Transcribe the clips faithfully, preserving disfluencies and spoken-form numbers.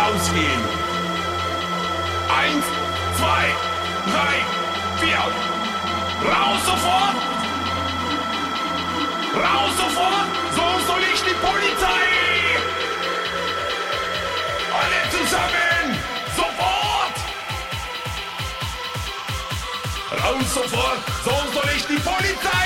rausgehen. Eins, zwei, drei, vier. Raus sofort! Raus sofort! Sonst soll ich die Polizei! Alle zusammen! Sofort! Raus sofort! Sonst soll ich die Polizei!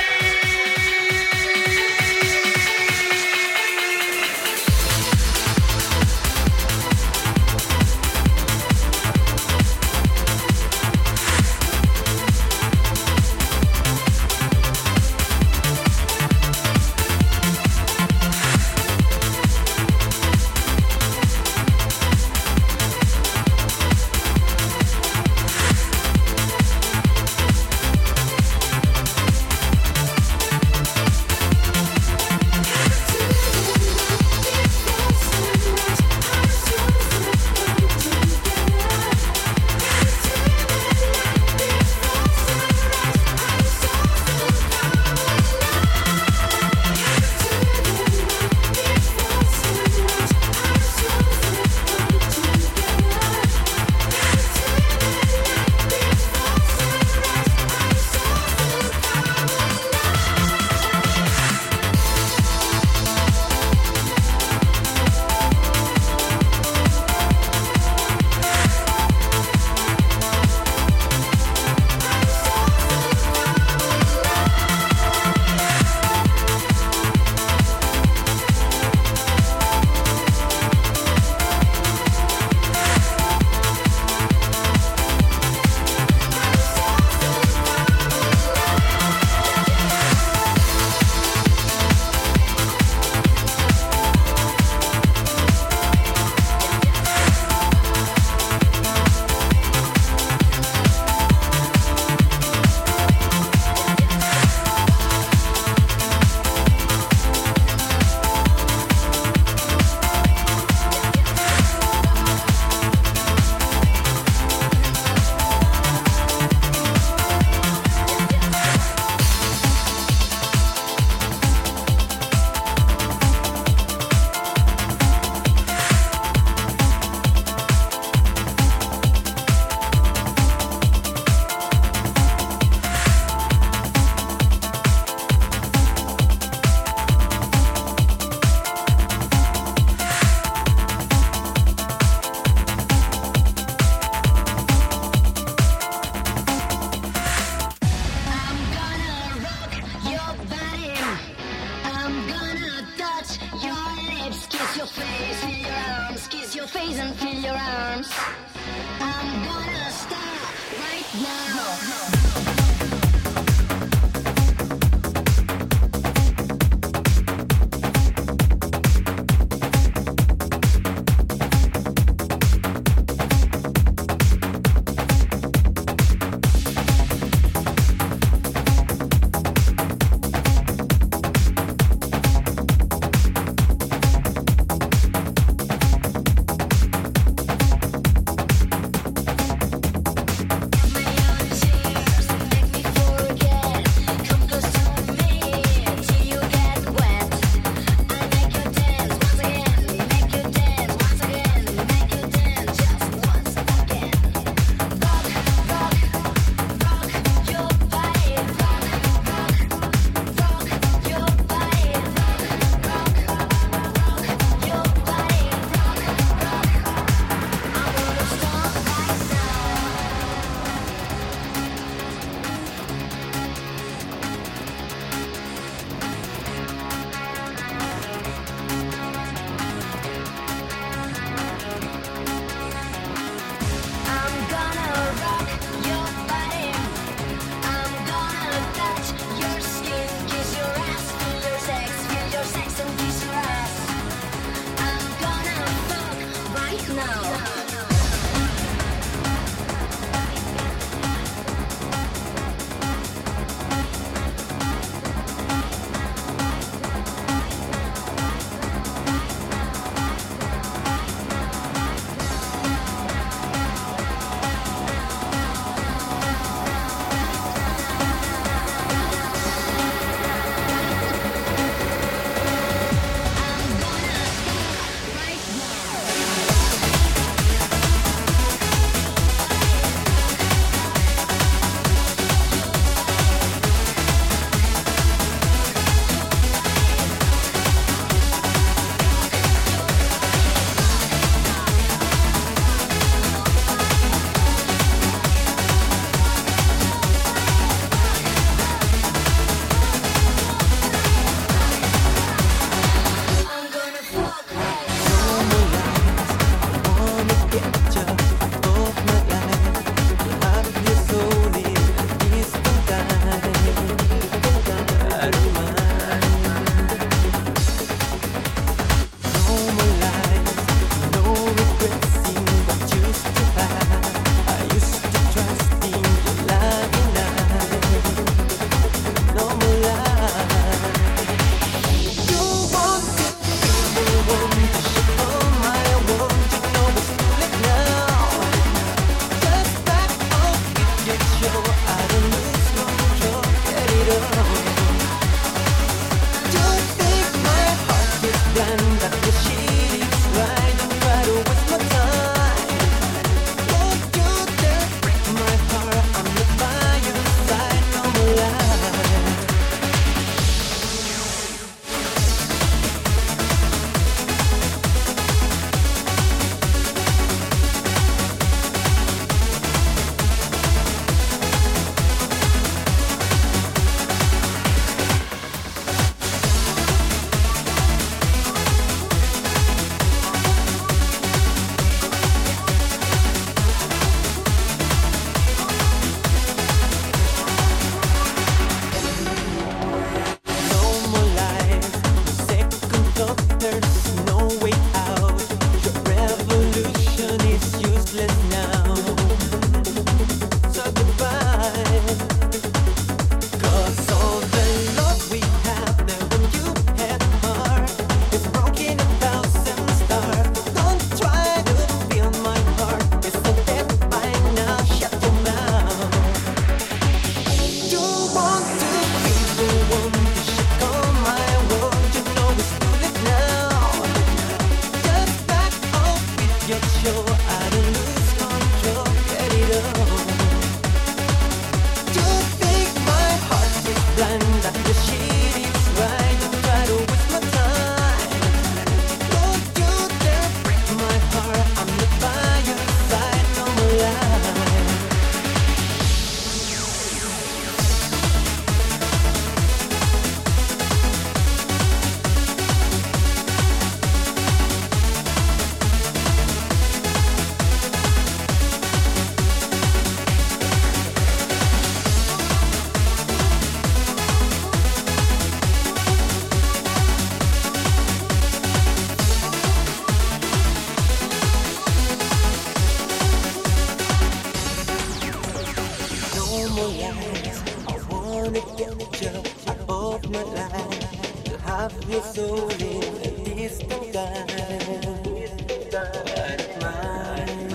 lies. I wanna get you out of my life. To have your soul in a distant time. But mine.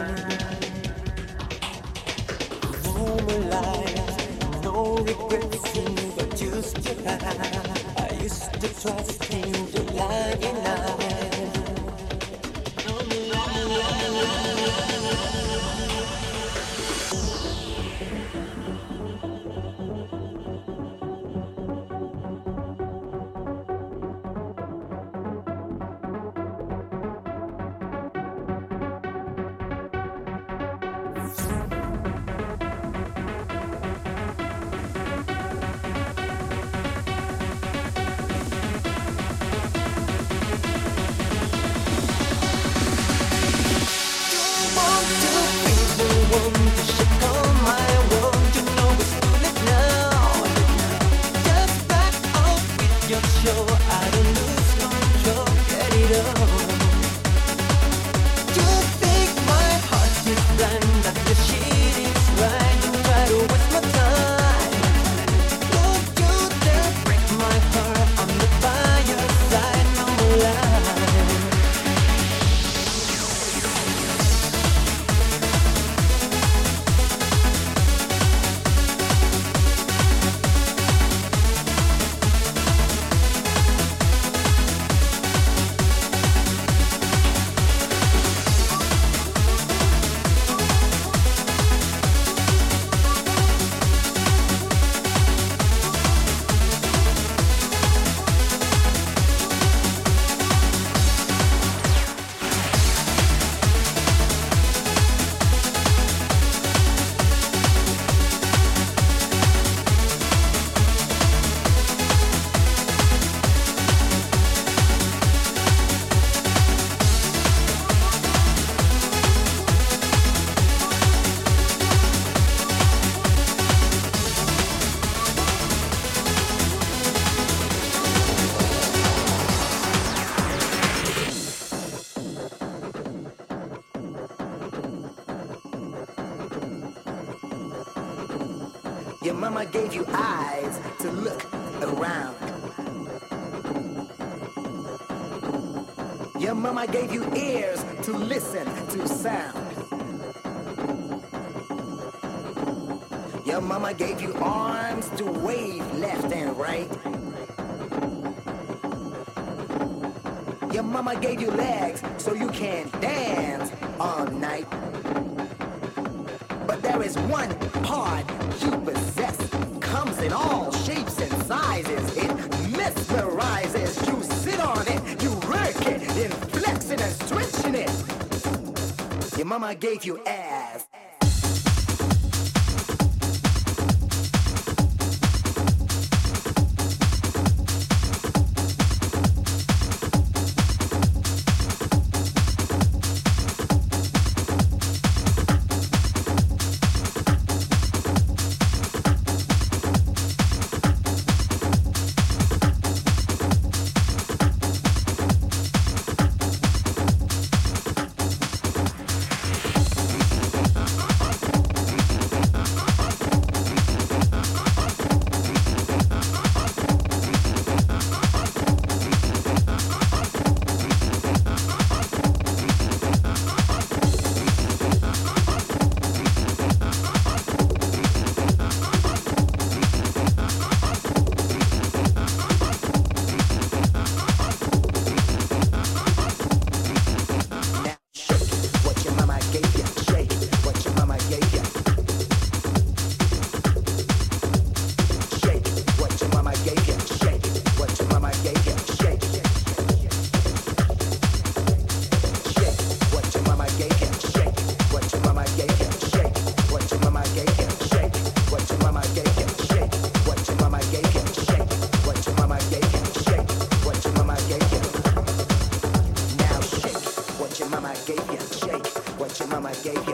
No more lies, no regrets in what used to have. I used to trust in the lying eyes. Your mama gave you eyes to look around. Your mama gave you ears to listen to sound. Your mama gave you arms to wave left and right. Your mama gave you legs so you can dance all night. But there is one part you possess, comes in all shapes and sizes. It mesmerizes. You sit on it, you work it, in flexing and stretching it. Your mama gave you ass.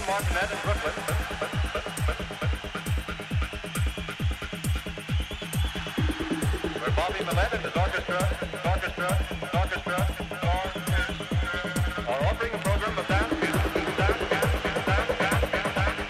Stephen Martinet in Brooklyn. Where Bobby Millett and his orchestra, his orchestra, his orchestra, his orchestra are offering a program of dance music. Dance, dance, dance, dance, dance, dance,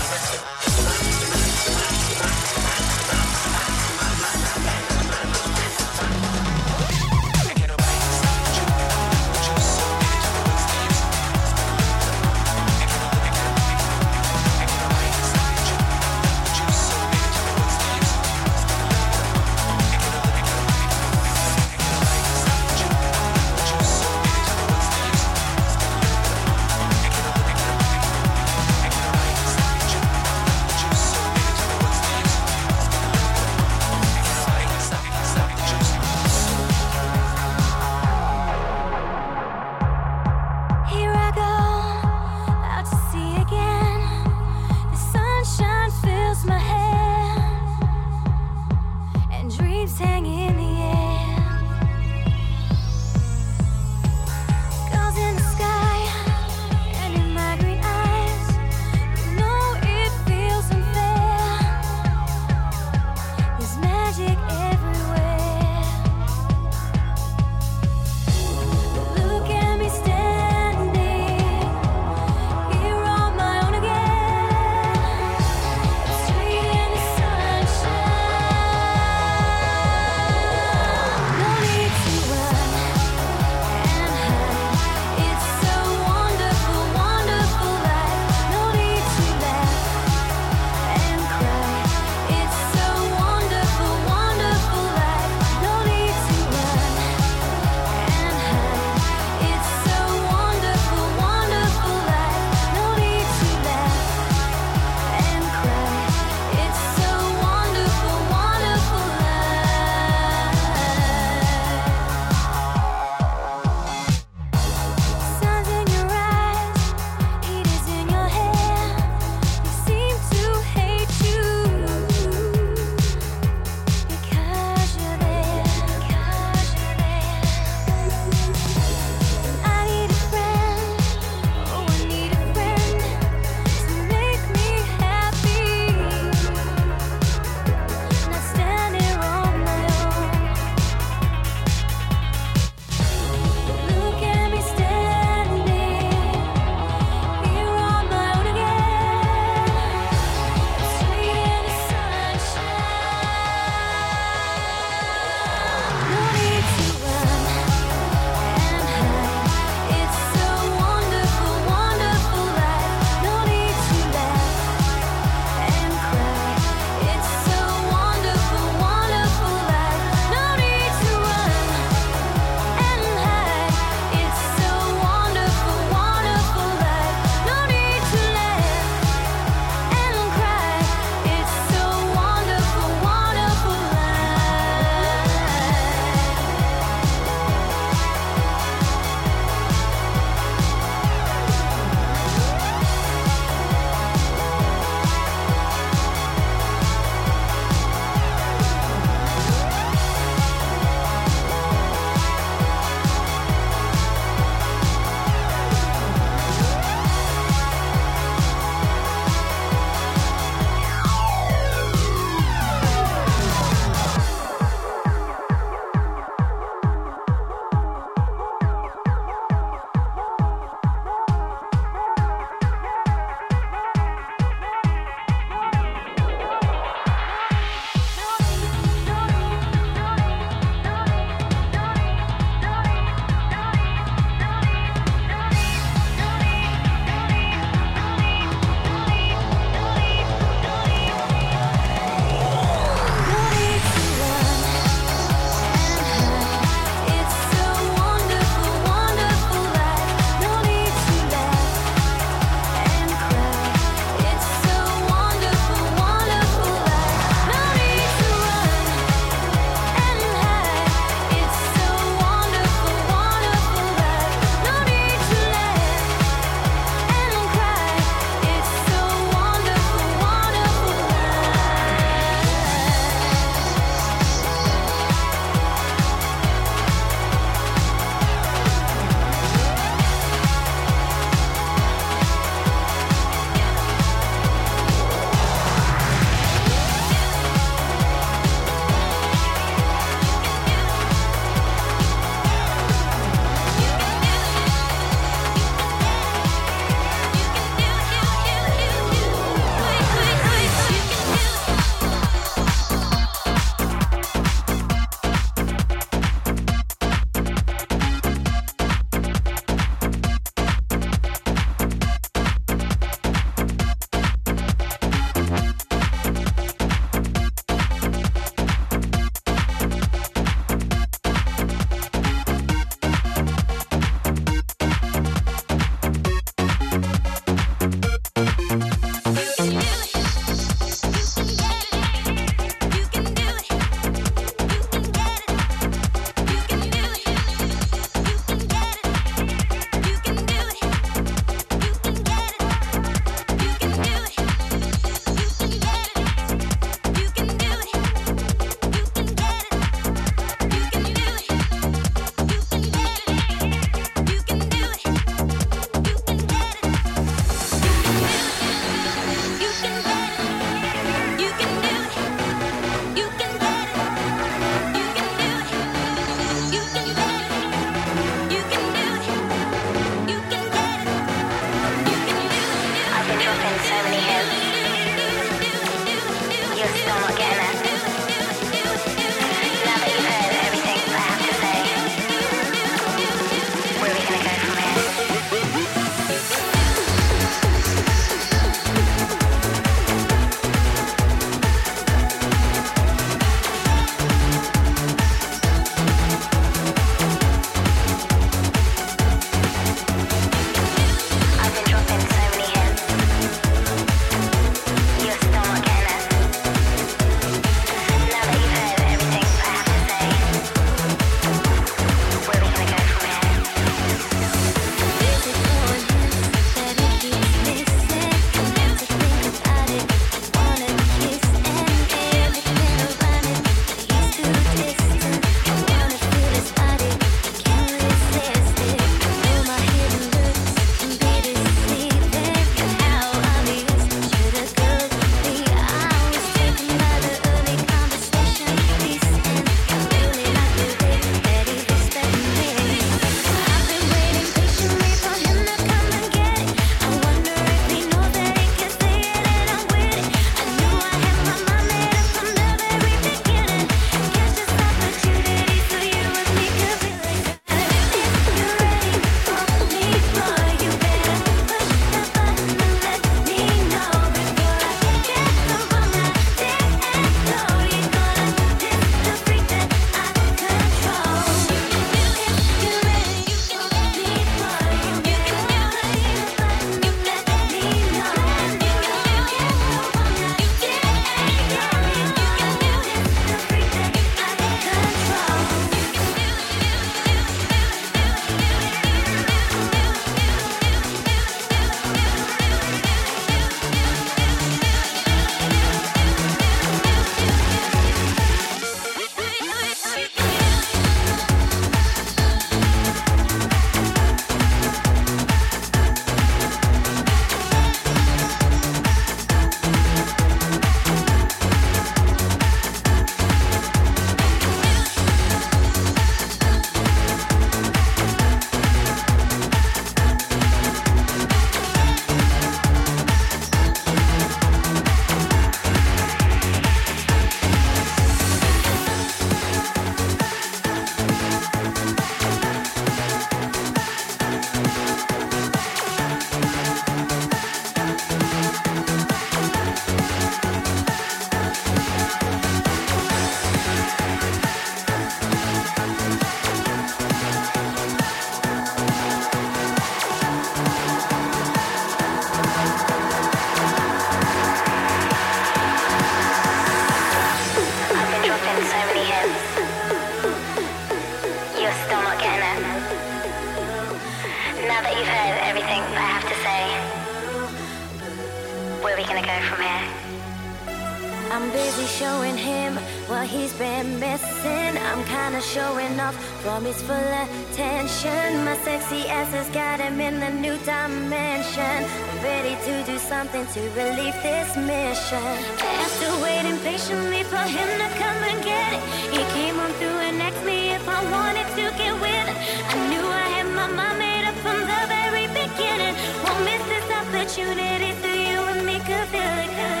I'm busy showing him what he's been missing. I'm kinda showing off from his full attention. My sexy ass has got him in a new dimension. I'm ready to do something to relieve this mission. After waiting patiently for him to come and get it, he came on through and asked me if I wanted to get with it. I knew I had my mind made up from the very beginning. Won't miss this opportunity so you and me could feel it good.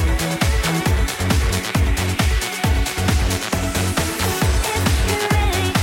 If you're ready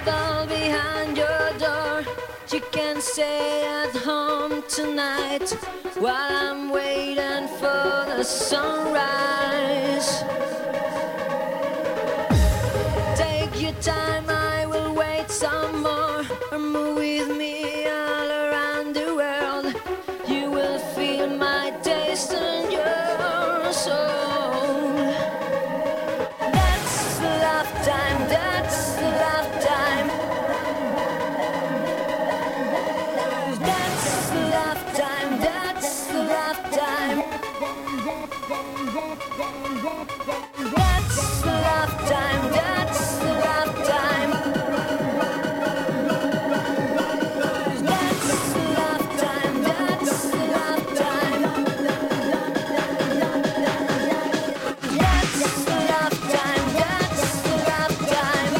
trouble behind your door. You can stay at home tonight while I'm waiting for the sunrise. Take your time, I will wait some more. Or move with me all around the world. You will feel my taste in your soul. That's the love time, that's the love time. That's the love time, that's the love time. That's the love time, that's the love time. That's the love time, that's the love time. That's the love time, that's the love time.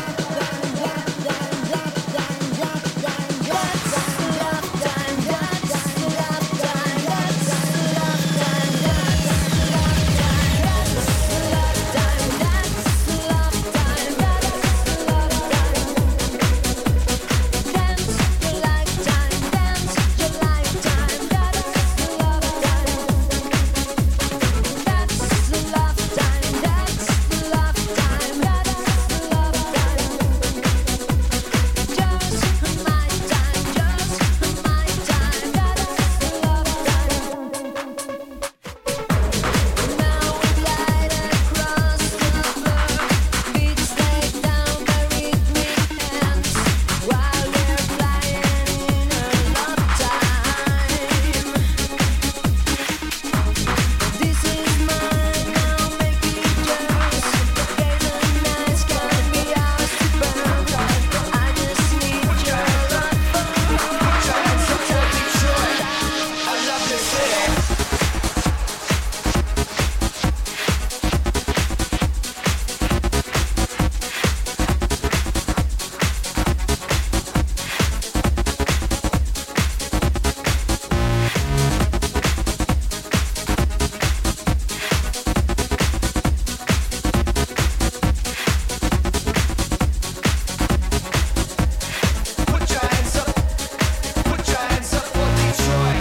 That's the love time, that's the love time. That's the love time, that's the love time. That's the love time, that's the love time. That's the love time. Dance your lifetime, dance your lifetime. That's the love time. That's the love time, that's the love time. That's the love time. Just my time, just my time. That's the love time. Now we glide across the floor. Beats lay down by rhythmic hands while we're flying in a love time. This is mine, now make it yours. Days and nights can be ours to burn. I just need your love for Detroit. I love this city. Put your hands up, put your hands up for Detroit.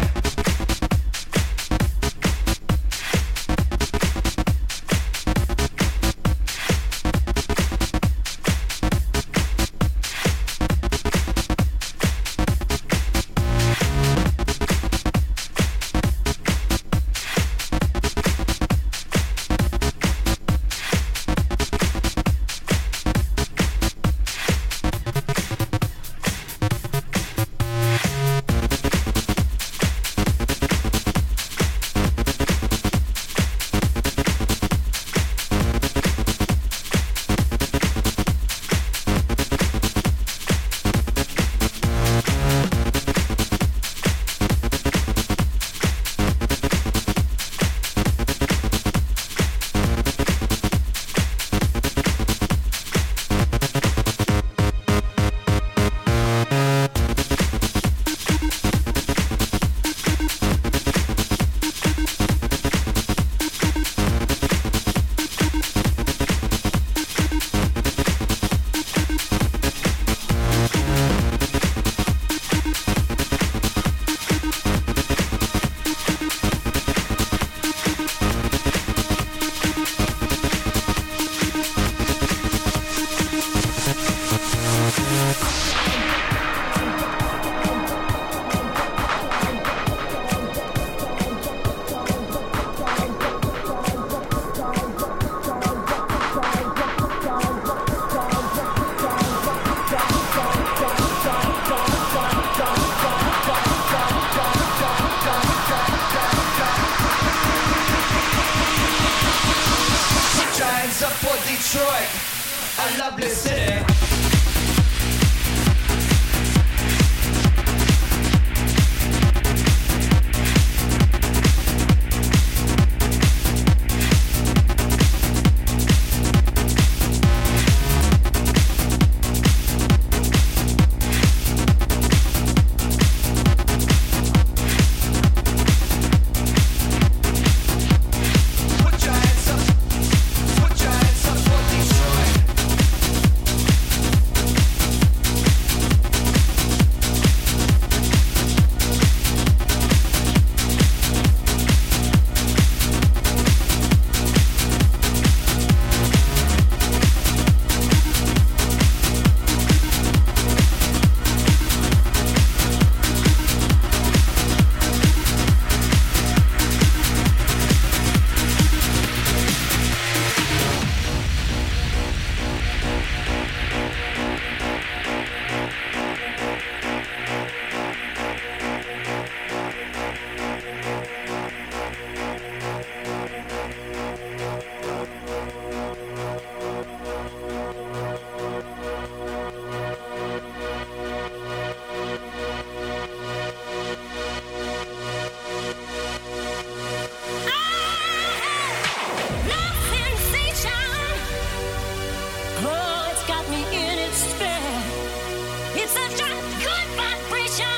Put your hands up for Detroit. I love this city. Put your hands up, put your hands up for Detroit. It's such a good vibration,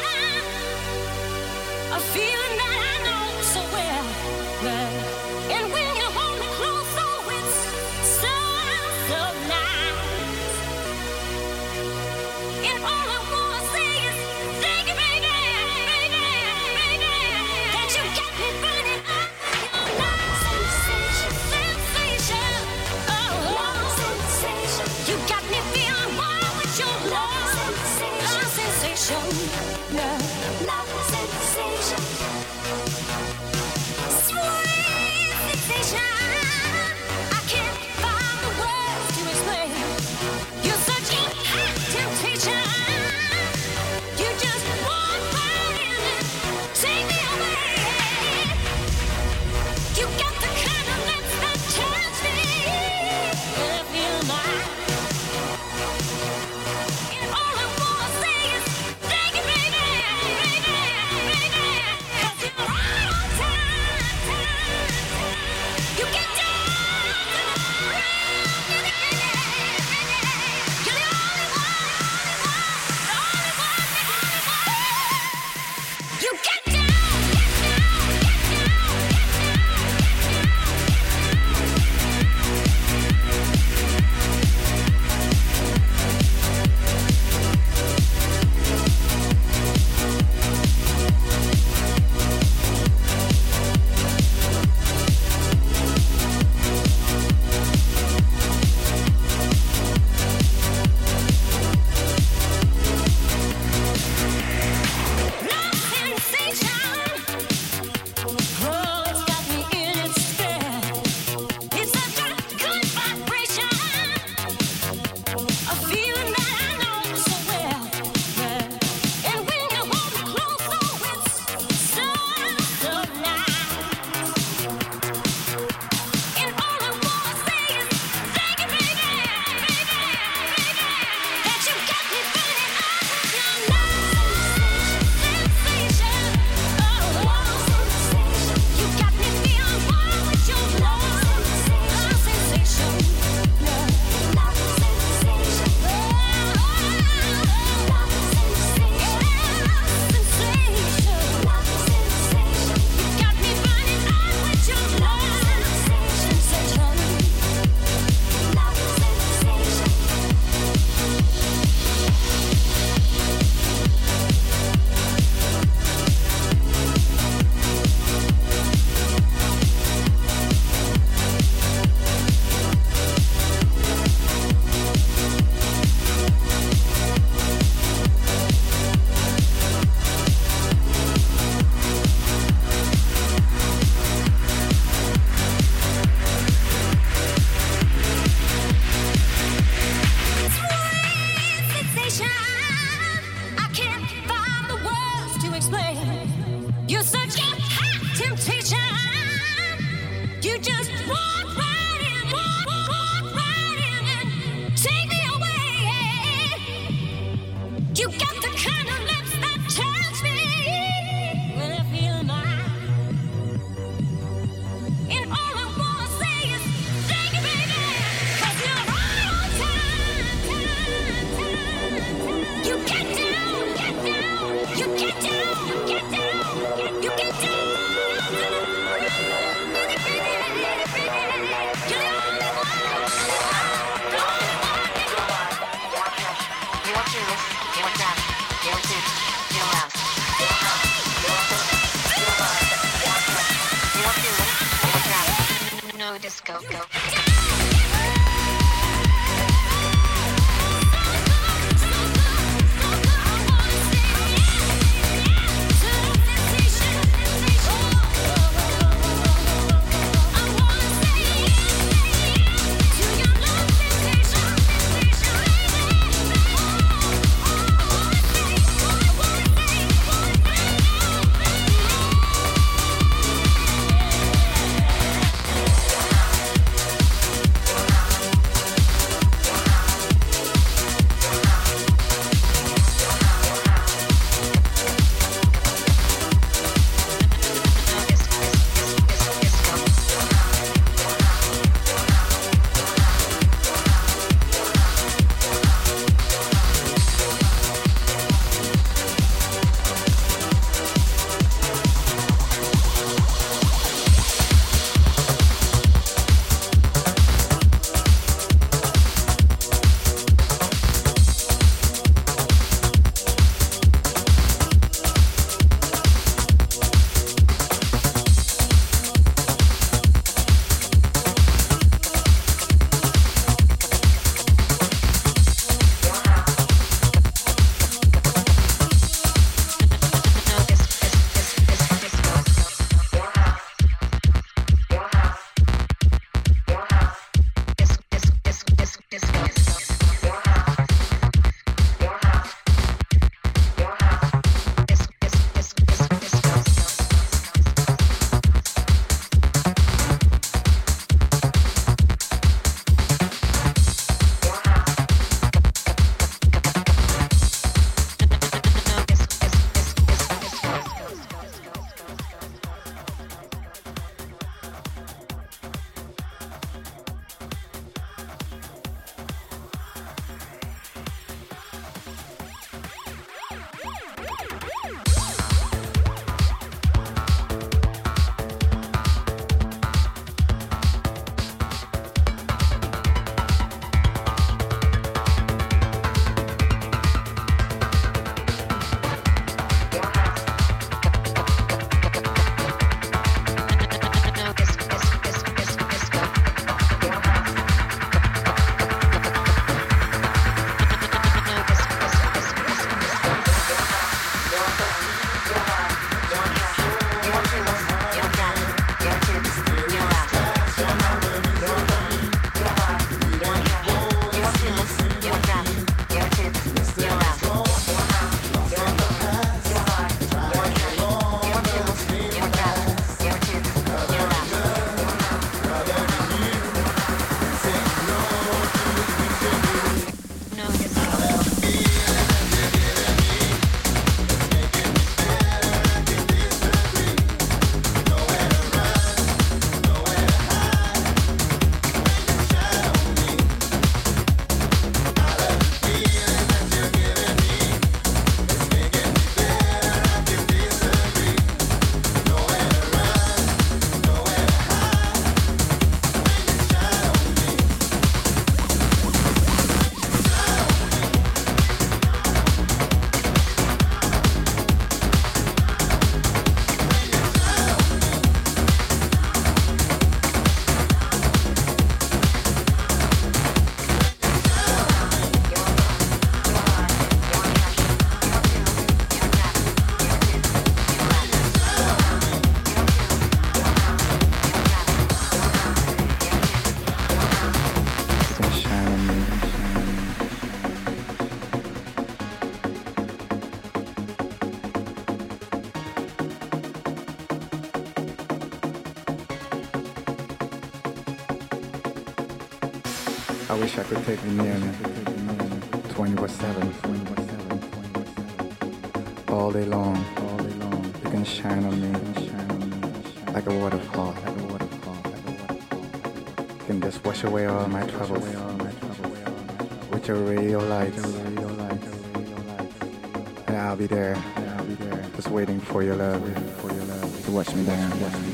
a feeling that I know so well. Well, and when you hold me close, oh, it's so, so nice. And all I wanna say is thank you, baby, baby, baby, that you got me burning up your love sensation, sensation, oh, sensation. You got me feeling wild with your love sensation, love sensation, love, love sensation, sweet sensation. I can't find the words to explain. You're such a hot temptation. You just walk right in and take me away. You got the kind of lips that turns me when I feel mine. And all I wanna say is thank you, baby, baby, baby, 'cause you're right on time, time, time. You get down to the ground, you're the only one, you're the only one, the only one, the only one. You get down, get down, get down, get love sensation. Oh, it's got me in its spell. It's such a good vibration, a feeling that I know so well. Well, and when you hold me close, oh, it's so, so nice. And all I wanna say is thank you, baby, baby, baby, that you got me burning up with your love sensation, oh, sensation. You got me feeling wild with your love, love sensation, love, love sensation, oh, love sensation, sensation, love sensation. You got me burning up with your love sensation, love sensation. Sensation. I can't find the words to explain. You're such a hot temptation. You just walk right in, walk, walk right in and take me away. You got the kind of lips that turns me when I feel mine. And all I wanna say is thank you, baby, 'cause you're right on time, time, time. You get down, get down, you get down, get down, you get down to the ground. You're the only one, the only one, the only one. You want Jesus, you want that, you want this, you want love. You want this, you want love. You want Jesus, you want that. No disco, go. Sensation. I wish I could take you near me twenty-four seven. All day long, all day long, you can shine on me like a waterfall. You can just wash away all my troubles with your radio lights. And I'll be there, just waiting for your love, to watch me down.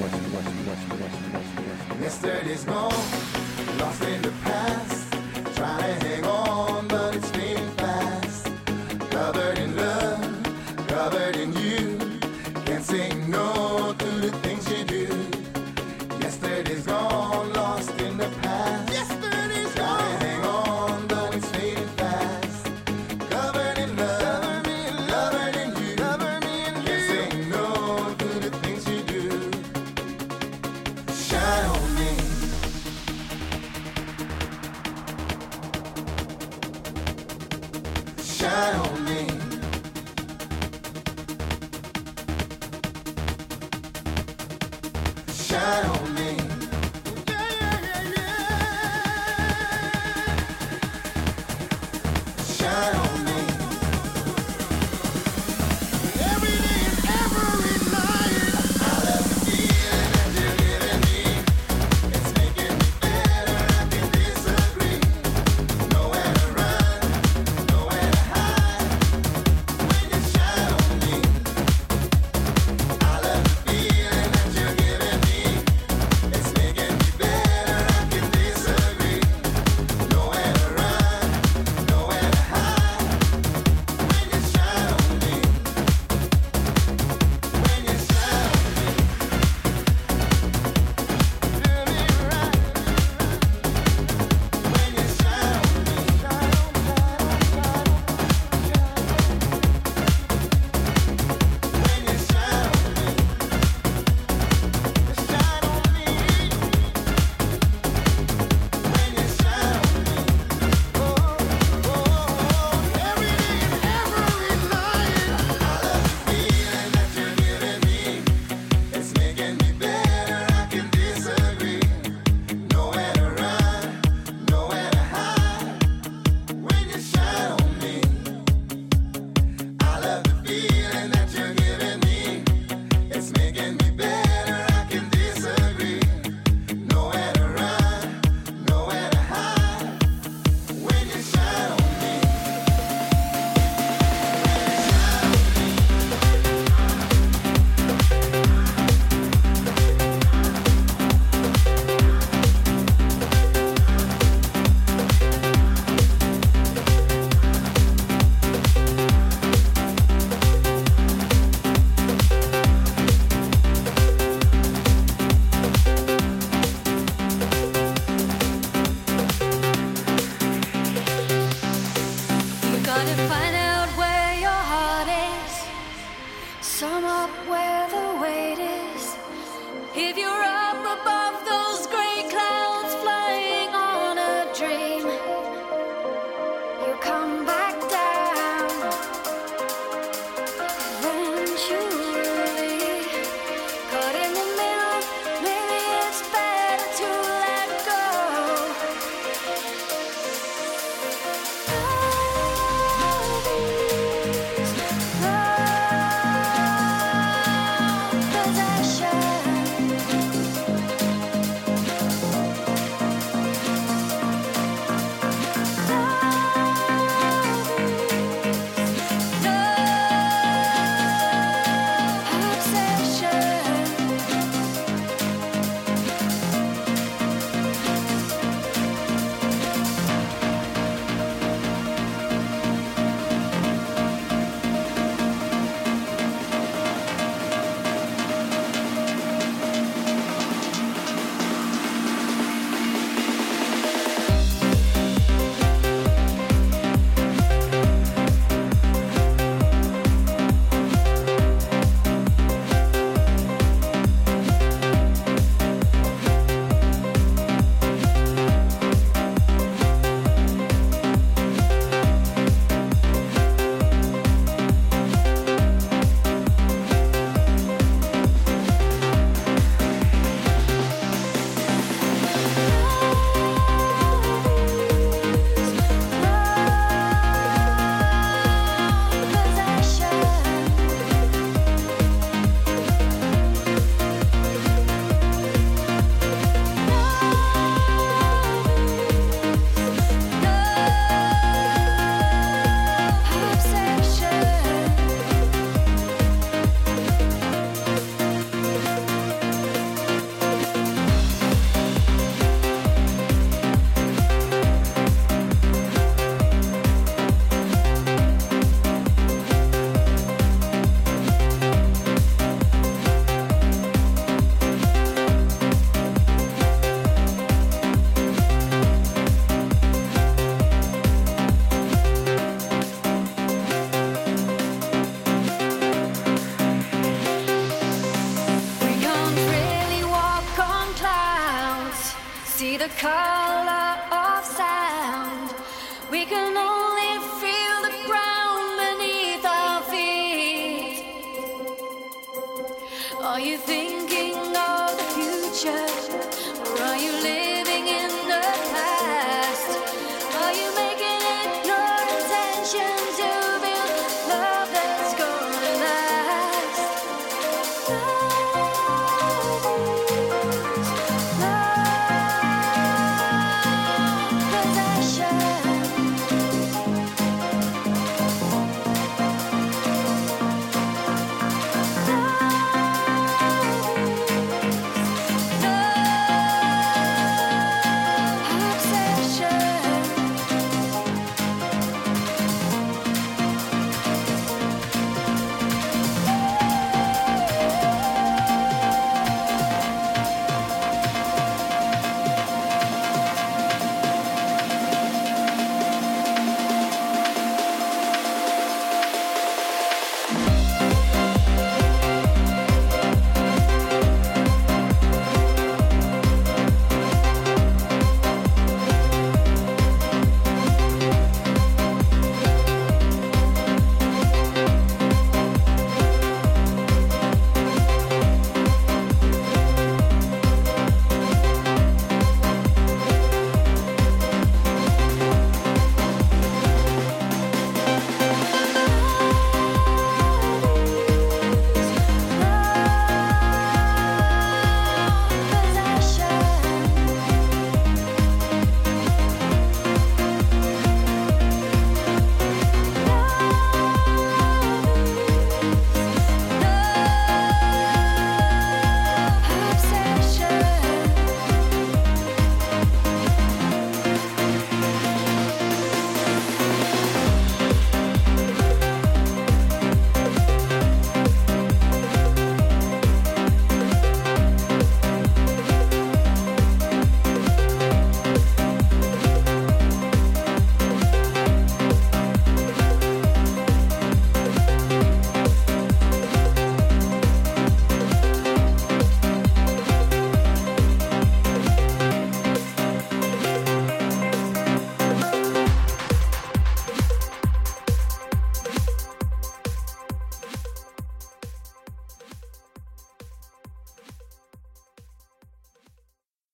Yesterday's gone, lost in the past. Trying to hang on, but it's fading fast. Covered in love, covered in you. Can't say no to the things you do. Yesterday's gone, lost in the past. Yesterday's gone. Trying to hang on, but it's fading fast. Covered in love, covered in you. Can't say no to the things you do. Shine on me. Shine on me. Shine on me. Yeah, yeah, yeah, yeah. Shine on me. Every day and every night, I love the feeling that you're giving me. It's making me better, I can disagree. Nowhere to run, nowhere to hide. Are you thinking of the future?